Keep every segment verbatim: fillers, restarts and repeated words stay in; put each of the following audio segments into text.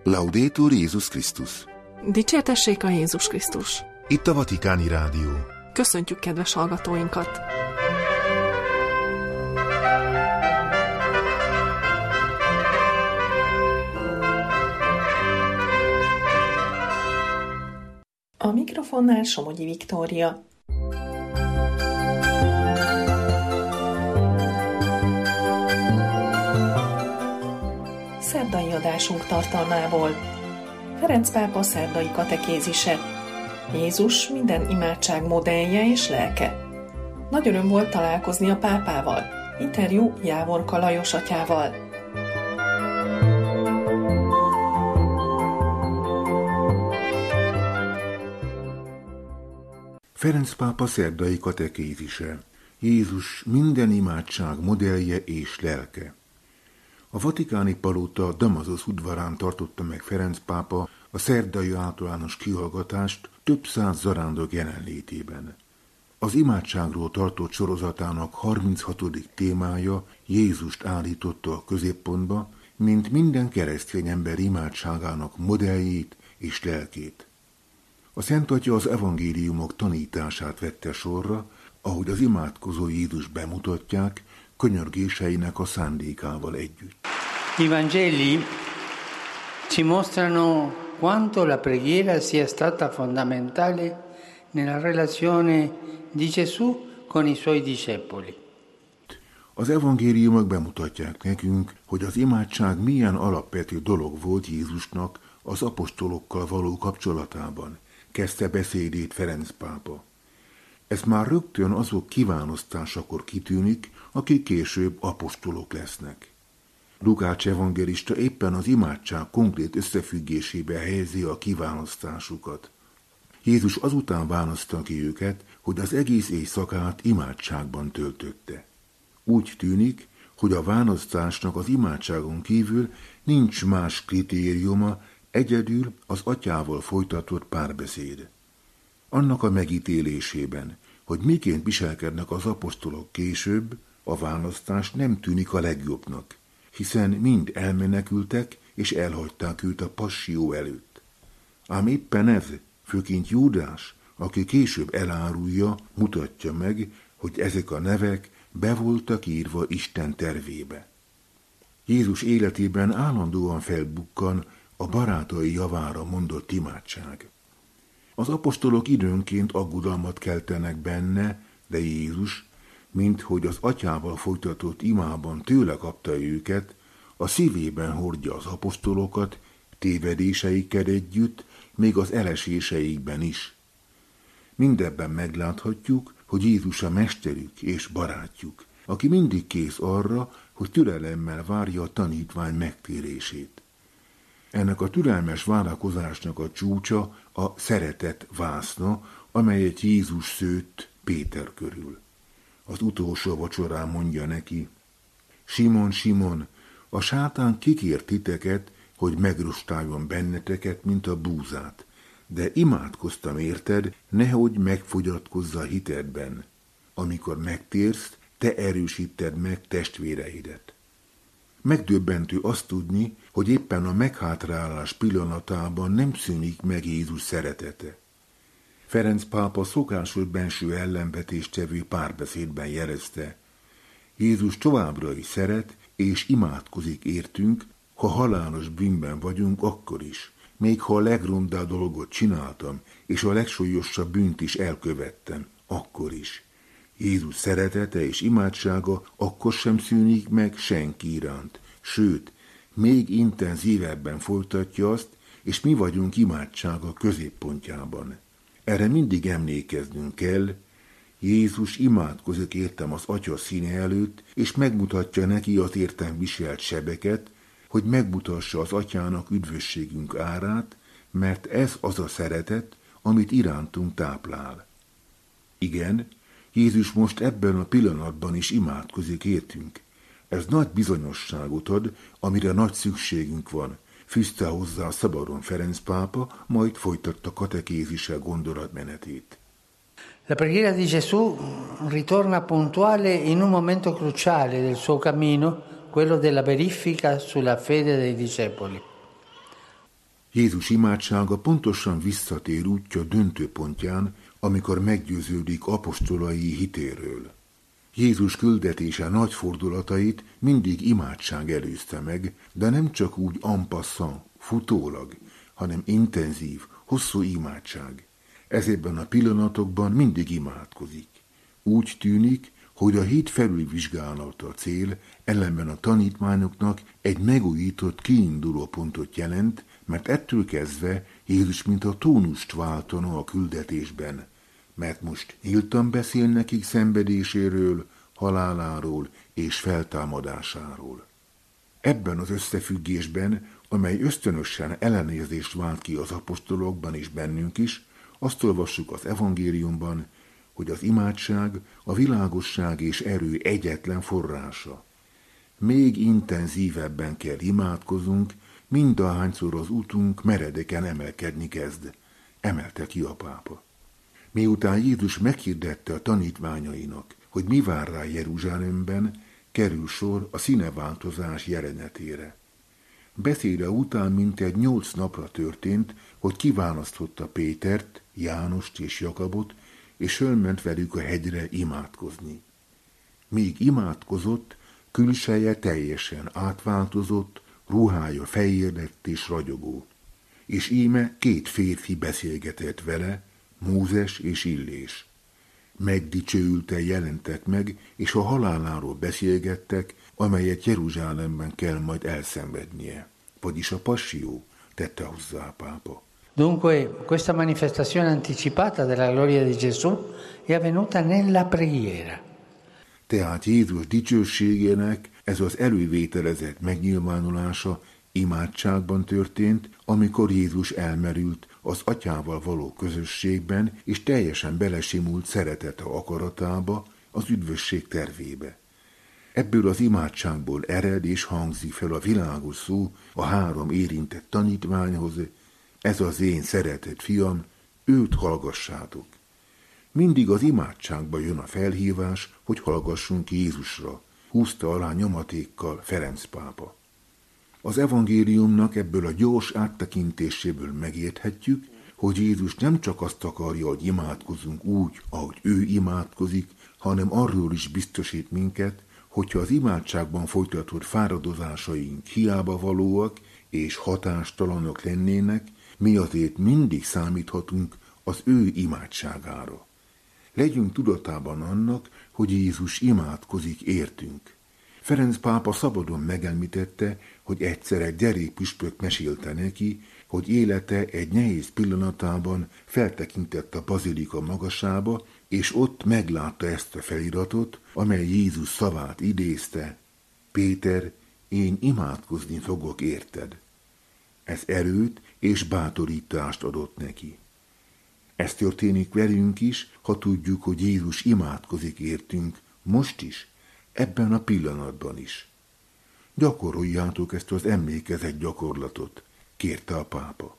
Laudetur Jézus Krisztus. Dicsértessék a Jézus Krisztus. Itt a Vatikáni Rádió. Köszöntjük kedves hallgatóinkat! A mikrofonnál Somogyi Viktória. Szerdai adásunk tartalmából. Ferenc pápa szerdai katekézise. Jézus minden imádság modellje és lelke. Nagy öröm volt találkozni a pápával. Interjú Jávorka Lajos atyával. Ferenc pápa szerdai katekézise. Jézus minden imádság modellje és lelke. A vatikáni palota Damasus udvarán tartotta meg Ferenc pápa a szerdai általános kihallgatást több száz zarándok jelenlétében. Az imádságról tartott sorozatának harminchatodik témája Jézust állította a középpontba, mint minden keresztény ember imádságának modelljét és lelkét. A Szent Atya az evangéliumok tanítását vette sorra, ahogy az imádkozó Jézus bemutatják, könyörgéseinek a szándékával együtt. I Vangeli ci mostrano quanto la preghiera sia stata fondamentale nella relazione di Gesù con i suoi discepoli. Az evangéliumok bemutatják nekünk, hogy az imádság milyen alapvető dolog volt Jézusnak az apostolokkal való kapcsolatában, kezdte beszédét Ferenc pápa. Ez már rögtön azok kiválasztásakor kitűnik, akik később apostolok lesznek. Lukács evangélista éppen az imádság konkrét összefüggésébe helyezi a kiválasztásukat. Jézus azután választta ki őket, hogy az egész éjszakát imádságban töltötte. Úgy tűnik, hogy a választásnak az imádságon kívül nincs más kritériuma, egyedül az atyával folytatott párbeszéd. Annak a megítélésében, hogy miként viselkednek az apostolok később, a választás nem tűnik a legjobbnak, hiszen mind elmenekültek és elhagyták őt a passió előtt. Ám éppen ez, főként Júdás, aki később elárulja, mutatja meg, hogy ezek a nevek be voltak írva Isten tervébe. Jézus életében állandóan felbukkan a barátai javára mondott imádság. Az apostolok időnként aggodalmat keltenek benne, de Jézus, mint hogy az atyával folytatott imában tőle kapta őket, a szívében hordja az apostolokat, tévedéseikkel együtt, még az eleséseikben is. Mindebben megláthatjuk, hogy Jézus a mesterük és barátjuk, aki mindig kész arra, hogy türelemmel várja a tanítvány megtérését. Ennek a türelmes várakozásnak a csúcsa a szeretet vászna, amelyet Jézus szőtt Péter körül. Az utolsó vacsorán mondja neki: Simon, Simon, a sátán kikért titeket, hogy megrostáljon benneteket, mint a búzát, de imádkoztam érted, nehogy megfogyatkozza a hitedben. Amikor megtérsz, te erősíted meg testvéreidet. Megdöbbentő azt tudni, hogy éppen a meghátrálás pillanatában nem szűnik meg Jézus szeretete. Ferenc pápa szokásos benső ellenvetést tevő párbeszédben jelezte: Jézus továbbra is szeret és imádkozik értünk, ha halálos bűnben vagyunk, akkor is, még ha a legrondább dolgot csináltam, és a legsúlyosabb bűnt is elkövettem, akkor is. Jézus szeretete és imádsága akkor sem szűnik meg senki iránt, sőt, még intenzívebben folytatja azt, és mi vagyunk imádsága középpontjában. Erre mindig emlékeznünk kell, Jézus imádkozik értem az Atya színe előtt, és megmutatja neki az értem viselt sebeket, hogy megmutassa az Atyának üdvösségünk árát, mert ez az a szeretet, amit irántunk táplál. Igen, Jézus most ebben a pillanatban is imádkozik értünk. Ez nagy bizonyosságot ad, amire nagy szükségünk van, fűzte hozzá a Szabadon Ferenc pápa, majd folytatta katekézise gondolatmenetét. La preghiera di Gesù ritorna puntuale in un momento cruciale del suo cammino, quello della verifica sulla fede dei discepoli. Jézus imádsága pontosan visszatér útja döntőpontján, amikor meggyőződik apostolai hitéről. Jézus küldetése nagy fordulatait mindig imádság előzte meg, de nem csak úgy en passant, futólag, hanem intenzív, hosszú imádság. Ezekben a pillanatokban mindig imádkozik. Úgy tűnik, hogy a hit felülvizsgálata a cél, ellenben a tanítványoknak egy megújított kiinduló pontot jelent, mert ettől kezdve Jézus mint a tónust váltana a küldetésben, mert most nyíltan beszél nekik szenvedéséről, haláláról és feltámadásáról. Ebben az összefüggésben, amely ösztönösen ellenérzést vált ki az apostolokban és bennünk is, azt olvassuk az evangéliumban, hogy az imádság a világosság és erő egyetlen forrása. Még intenzívebben kell imádkozunk, mindahányszor az utunk meredeken emelkedni kezd, emelte ki a pápa. Miután Jézus meghirdette a tanítványainak, hogy mi vár rá Jeruzsálemben, kerül sor a színeváltozás jelenetére. Beszéde után mintegy nyolc napra történt, hogy kiválasztotta Pétert, Jánost és Jakabot, és fölment velük a hegyre imádkozni. Míg imádkozott, külseje teljesen átváltozott, ruhája fehér lett és ragyogó. És íme két férfi beszélgetett vele, Mózes és Illés. Megdicsőülten jelentek meg, és a haláláról beszélgettek, amelyet Jeruzsálemben kell majd elszenvednie. Vagyis a passió, tette hozzá a pápa. Dunque, questa manifestazione anticipata della gloria di Gesù è avvenuta nella preghiera. Tehát Jézus dicsőségének ez az elővételezett megnyilvánulása imádságban történt, amikor Jézus elmerült az atyával való közösségben, és teljesen belesimult szeretete akaratába, az üdvösség tervébe. Ebből az imádságból ered és hangzik fel a világos szó a három érintett tanítványhoz: ez az én szeretett fiam, őt hallgassátok. Mindig az imádságba jön a felhívás, hogy hallgassunk Jézusra, húzta alá nyomatékkal Ferenc pápa. Az evangéliumnak ebből a gyors áttekintéséből megérthetjük, hogy Jézus nem csak azt akarja, hogy imádkozzunk úgy, ahogy ő imádkozik, hanem arról is biztosít minket, hogyha az imádságban folytatott fáradozásaink hiába valóak és hatástalanok lennének, mi azért mindig számíthatunk az ő imádságára. Legyünk tudatában annak, hogy Jézus imádkozik értünk. Ferenc pápa szabadon megemlítette, hogy egyszer egy derékpüspök mesélte neki, hogy élete egy nehéz pillanatában feltekintett a bazilika magasába, és ott meglátta ezt a feliratot, amely Jézus szavát idézte: Péter, én imádkozni fogok érted. Ez erőt és bátorítást adott neki. Ez történik velünk is, ha tudjuk, hogy Jézus imádkozik értünk, most is, ebben a pillanatban is. Gyakoroljátok ezt az emlékezett gyakorlatot, kérte a pápa.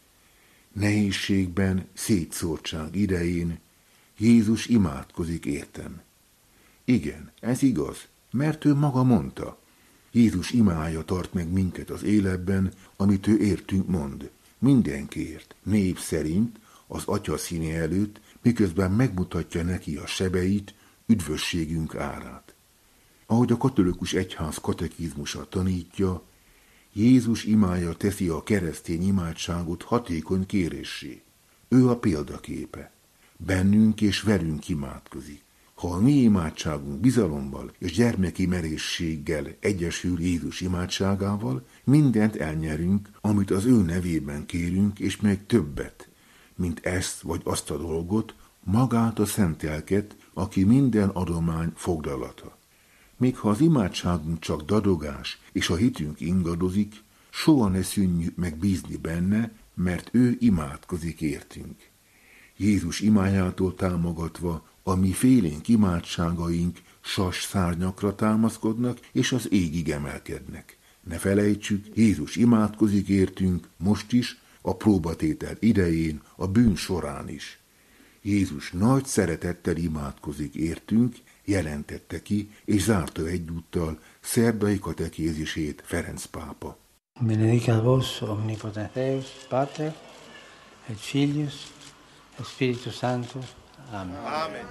Nehézségben, szétszórtság idején Jézus imádkozik értem. Igen, ez igaz, mert ő maga mondta. Jézus imája tart meg minket az életben, amit ő értünk mond. Mindenkiért, név szerint, az atya színe előtt, miközben megmutatja neki a sebeit, üdvösségünk árát. Ahogy a katolikus egyház katekizmusa tanítja, Jézus imája teszi a keresztény imádságot hatékony kéréssé. Ő a példaképe. Bennünk és velünk imádkozik. Ha a mi imádságunk bizalommal és gyermeki merészséggel egyesül Jézus imádságával, mindent elnyerünk, amit az ő nevében kérünk, és még többet, mint ezt vagy azt a dolgot, magát a szent lelket, aki minden adomány foglalata. Még ha az imádságunk csak dadogás, és a hitünk ingadozik, soha ne szűnjük meg bízni benne, mert ő imádkozik értünk. Jézus imájától támogatva a mi félénk imádságaink sas szárnyakra támaszkodnak, és az égig emelkednek. Ne felejtsük, Jézus imádkozik értünk most is, a próbatétel idején, a bűn során is. Jézus nagy szeretettel imádkozik értünk, jelentette ki, és zárta egyúttal szerdai katekézisét Ferenc pápa. Benedicat vos omnipotens Deus, Pater, et Filius, et Spiritus Sanctus. Amen. Amen.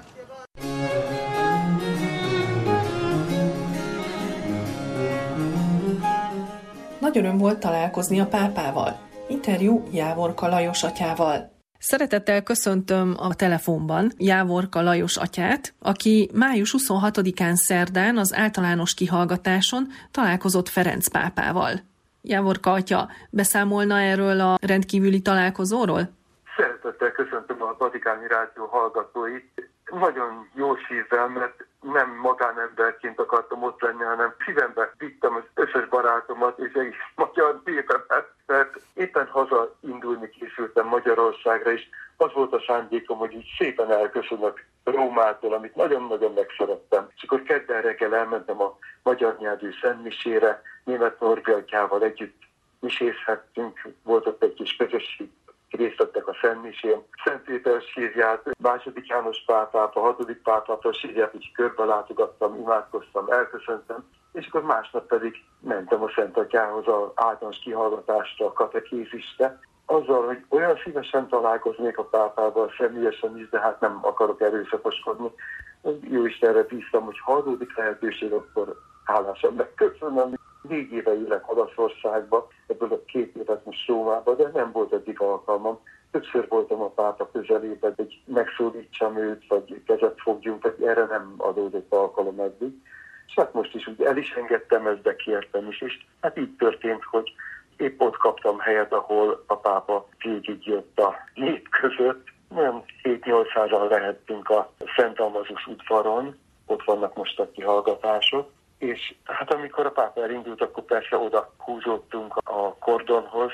Nagy öröm volt találkozni a pápával. Interjú Jávorka Lajos atyával. Szeretettel köszöntöm a telefonban Jávorka Lajos atyát, aki május huszonhatodikán szerdán az általános kihallgatáson találkozott Ferenc pápával. Jávorka atya, beszámolna erről a rendkívüli találkozóról? Szeretettel köszöntöm a Vatikáni Rádió hallgatóit. Nagyon jó szívvel, mert nem magánemberként akartam ott lenni, hanem szívembe vittem az összes barátomat és egész magyar népemet, mert éppen haza indulni készültem Magyarországra, és az volt a szándékom, hogy így szépen elköszönök Rómától, amit nagyon-nagyon megszerettem. És akkor kedden reggel elmentem a magyar nyelvű szentmisére, német Norbi atyával együtt misézhettünk, volt ott egy kis közösség, részt vettek a szentmisén. Szent Péter sírját, második János pápát, a hatodik pápát a sírját, így körbe látogattam, imádkoztam, elköszöntem, és akkor másnap pedig mentem a Szent Atyához az általános kihallgatásra, a katekézisre, azzal, hogy olyan szívesen találkoznék a pápával személyesen is, de hát nem akarok erőszakoskodni. Jóistenre bíztam, hogy ha adódik lehetőség, akkor hálásan megköszönöm. Négy éve élek Olaszországba, ebből a két évet most Rómába, de nem volt eddig alkalmam. Többször voltam a pápa közelében, hogy megszólítsam őt, vagy kezet fogjunk, vagy erre nem adódott alkalom eddig. És hát most is úgy el is engedtem ezt, de kértem is, és hát így történt, hogy épp ott kaptam helyet, ahol a pápa végig jött a nép között. Olyan hét-nyolcszázan lehettünk a Szent Almazus udvaron, ott vannak most a kihallgatások. És hát amikor a pápa elindult, akkor persze oda húzódtunk a kordonhoz,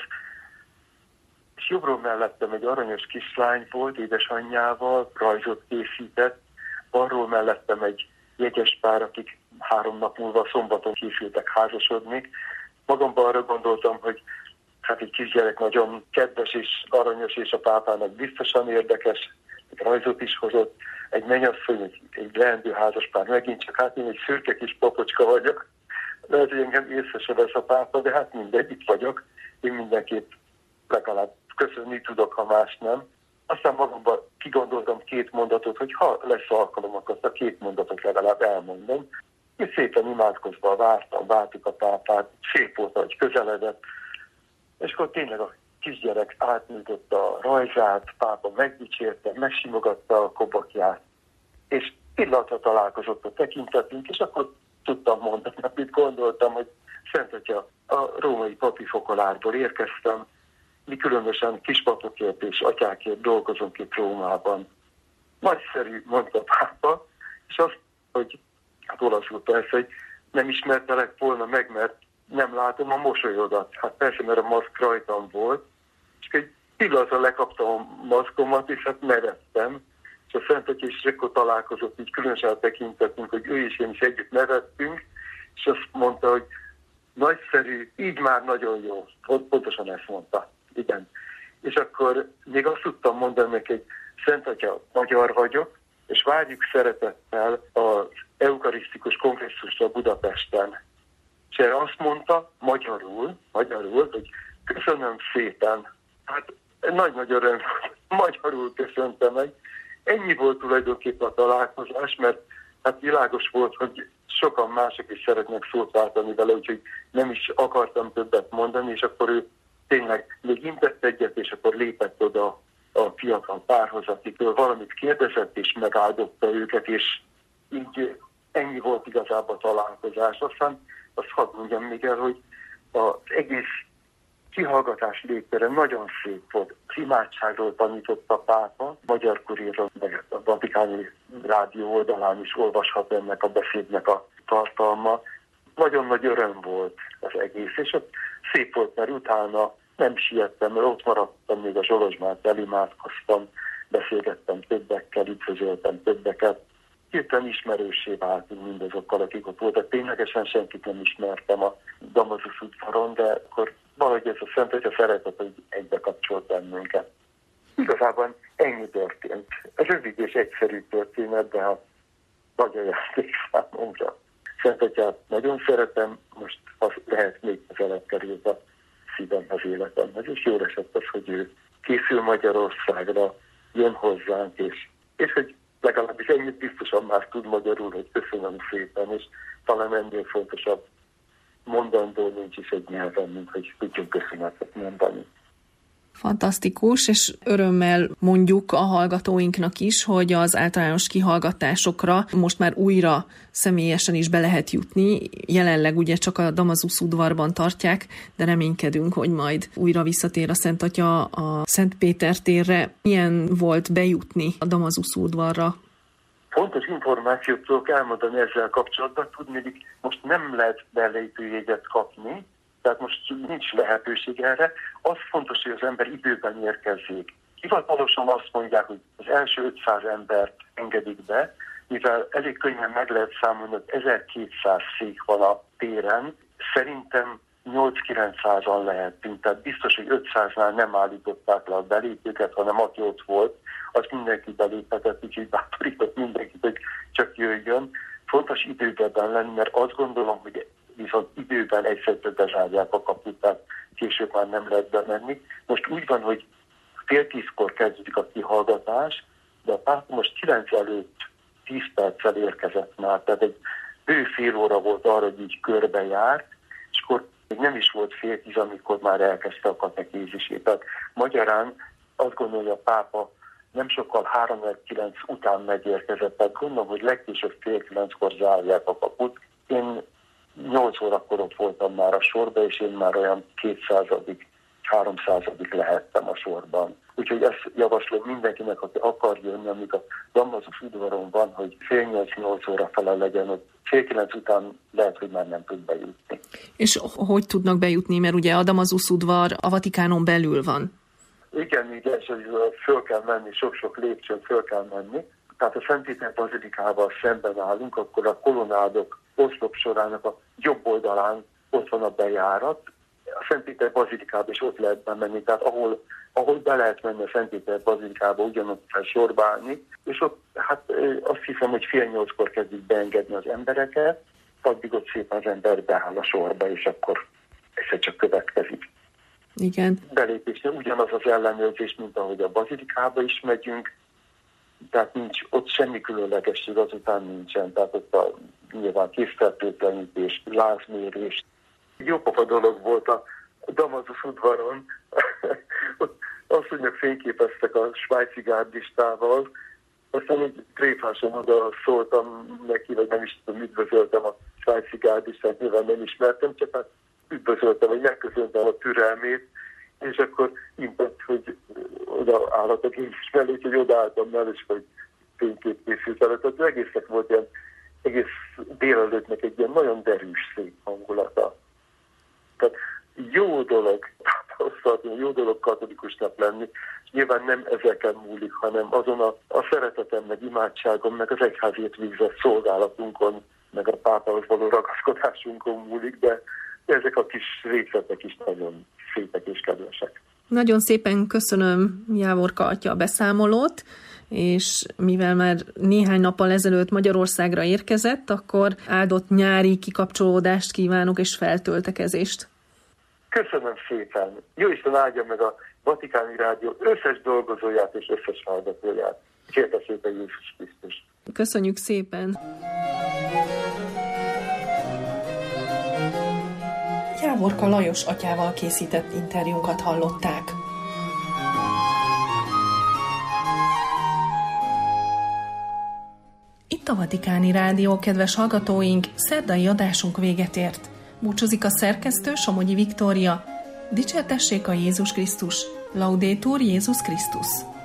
és jobbról mellettem egy aranyos kislány volt, édesanyjával, rajzot készített, balról mellettem egy jegyes pár, akik három nap múlva szombaton készültek házasodni. Magamban arra gondoltam, hogy hát egy kisgyerek nagyon kedves és aranyos, és a pápának biztosan érdekes, egy rajzot is hozott, egy mennyasszony, egy, egy leendő házaspár, megint csak hát én egy szürke kis papocska vagyok. Lehet, hogy engem észre se vesz a pápa, de hát mindegy, itt vagyok. Én mindenképp legalább köszönni tudok, ha más nem. Aztán magamban kigondoltam két mondatot, hogy ha lesz alkalom, akkor azt a két mondatot legalább elmondom. És szépen imádkozva vártam, vártuk a pápát, szép volt, hogy közeledett. És akkor tényleg a kisgyerek átnyújtotta a rajzát, pápa megdicsérte, megsimogatta a kobakját, és pillanatra találkozott a tekintetünk, és akkor tudtam mondani, amit gondoltam, hogy Szent Atya, a római papi fokolárból érkeztem, mi különösen kispapokért és atyákért dolgozunk itt Rómában. Nagyszerű, mondta a pápa, és azt, hogy hát olaszul persze, hogy nem ismertelek volna meg, mert nem látom a mosolyodat. Hát persze, mert a maszk rajtam volt, és egy pillanatra lekaptam a maszkomat, és hát nevettem. És a Szent Atya is akkor találkozott, így különösen tekintettünk, hogy ő és én is együtt nevettünk, és azt mondta, hogy nagyszerű, így már nagyon jó. Pontosan ezt mondta. Igen. És akkor még azt tudtam mondani neki, hogy Szent Atya, magyar vagyok, és várjuk szeretettel az eukarisztikus kongresszusra Budapesten. És erre azt mondta magyarul, magyarul, hogy köszönöm szépen. Hát nagy-nagy öröm, magyarul köszöntem meg. Ennyi volt tulajdonképpen a találkozás, mert hát világos volt, hogy sokan mások is szeretnek szót váltani vele, úgyhogy nem is akartam többet mondani, és akkor ő tényleg még intett egyet, és akkor lépett oda a fiatal párhoz, akitől valamit kérdezett, és megáldotta őket, és így ennyi volt igazából a találkozás. Aztán azt hadd mondjam még el, hogy az egész kihallgatás légtere nagyon szép volt. Az imádságról tanított a pápa, Magyar Kuríron, meg a Vatikáni Rádió oldalán is olvashat ennek a beszédnek a tartalma. Nagyon nagy öröm volt az egész, és ott szép volt, mert utána nem siettem, mert ott maradtam még a Zsolozsmát, elimádkoztam, beszélgettem többekkel, üdvözöltem többeket. Hirtelen ismerőssé váltunk mindazokkal, akik ott voltak. Ténylegesen senkit nem ismertem a Damasus udvaron, de akkor valahogy ez a Szent Atya szeretet, hogy egybe kapcsolt bennünket. Igazából ennyi történt. Ez rövid és egyszerű történet, de hát nagy ajándék számomra. Szent Atyát nagyon szeretem, most az lehet még közelebb került a szívemhez, életemhez, és jól esett az, hogy ő készül Magyarországra, jön hozzánk, és, és hogy legalábbis ennyit biztosan már tud magyarul, hogy köszönöm szépen, és talán ennél fontosabb mondandó nincs is egy nyelven, mint hogy tudjunk köszönetet mondani. Fantasztikus, és örömmel mondjuk a hallgatóinknak is, hogy az általános kihallgatásokra most már újra személyesen is be lehet jutni. Jelenleg ugye csak a Damazusz udvarban tartják, de reménykedünk, hogy majd újra visszatér a Szent Atya a Szent Péter térre. Milyen volt bejutni a Damazusz udvarra? Fontos információt tudok elmondani ezzel kapcsolatban. Tudni, most nem lehet belépőjegyet kapni, tehát most nincs lehetőség erre. Az fontos, hogy az ember időben érkezzék. Hivatalosan azt mondják, hogy az első ötszáz embert engedik be, mivel elég könnyen meg lehet számolni, hogy ezerkétszáz szék van a téren, szerintem nyolc-kilencszázan lehetünk, tehát biztos, hogy ötszáznál nem állították le a belépőket, hanem aki ott volt, az mindenki beléphetett, úgyhogy bátorított mindenkit, hogy csak jöjjön. Fontos időben lenni, mert azt gondolom, hogy viszont időben egyszerűen bezárják a kaput, tehát később már nem lehet bemenni. Most úgy van, hogy fél tízkor kezdődik a kihallgatás, de a pápa most kilenc előtt tíz perccel érkezett már, tehát egy bő fél óra volt arra, hogy így körbejárt, és akkor még nem is volt fél tíz, amikor már elkezdte a katekézisét. Tehát magyarán azt gondolom, hogy a pápa nem sokkal három kilenc után megérkezett, tehát gondolom, hogy legkésőbb fél kilenckor zárják a kaput. Én nyolc órakor ott voltam már a sorba, és én már olyan kétszázadik, háromszázadik lehettem a sorban. Úgyhogy ezt javaslom mindenkinek, aki akar jönni, amíg a Damazusz udvaron van, hogy fél nyolc-nyolc óra fele legyen, hogy fél kilenc után lehet, hogy már nem tud bejutni. És hogy tudnak bejutni, mert ugye a Damazusz udvar a Vatikánon belül van? Igen, igen, és föl kell menni, sok-sok lépcsőn föl kell menni. Tehát a Szent Péter bazilikával szemben állunk, akkor a kolonnádok oszlop sorának a jobb oldalán ott van a bejárat. A Szent Péter bazilikába is ott lehet bemenni, tehát ahol, ahol be lehet menni a Szent Péter bazilikába, ugyanott kell sorba állni, és ott hát azt hiszem, hogy fél nyolckor kezdik beengedni az embereket, addig ott szépen az ember beáll a sorba, és akkor ez csak következik. Igen. Belépésnél ugyanaz az ellenőrzés, mint ahogy a bazilikába is megyünk, tehát nincs, ott semmi különlegesség azután nincsen, tehát ott a nyilván készfertőtlenítés, lázmérés. Jópofa dolog volt a Damazusz udvaron, ott azt mondjuk fényképeztek a svájci gárdistával, aztán egy tréfáson oda szóltam neki, vagy nem is tudom, üdvözöltem a svájci gárdistát, nyilván nem ismertem, csak hát üdvözöltem, hogy megköszöntem a türelmét, és akkor intett, hogy oda állatok én is mellé, úgyhogy odaálltam mellé, és hogy fénykép készült el. Tehát egésznek volt ilyen, egész délelőttnek egy ilyen nagyon derűs, szép hangulata. Tehát jó dolog, jó dolog katolikusnak lenni, és nyilván nem ezeken múlik, hanem azon a, a szeretetem, meg imádságom, meg az egyházért végzett szolgálatunkon, meg a pápához való ragaszkodásunkon múlik, de ezek a kis részletek is nagyon szépek és kedvesek. Nagyon szépen köszönöm Jávorka atya a beszámolót, és mivel már néhány nappal ezelőtt Magyarországra érkezett, akkor áldott nyári kikapcsolódást kívánok és feltöltekezést. Köszönöm szépen. Jó Isten áldja meg a Vatikáni Rádió összes dolgozóját és összes hallgatóját. Kérte szépen Jézus Krisztus. Köszönjük szépen. Jávorka Lajos atyával készített interjúnkat hallották. Itt a Vatikáni Rádió, kedves hallgatóink, szerdai adásunk véget ért. Búcsúzik a szerkesztő, Somogyi Viktória. Dicsértessék a Jézus Krisztus! Laudetur Jézus Krisztus!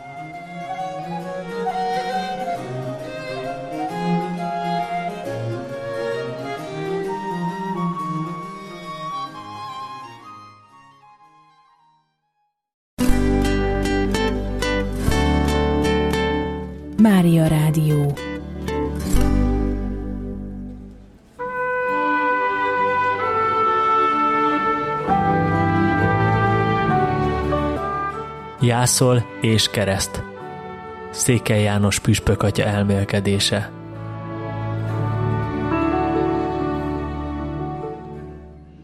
Mária Rádió. Jászol és kereszt. Székely János püspök atya elmélkedése.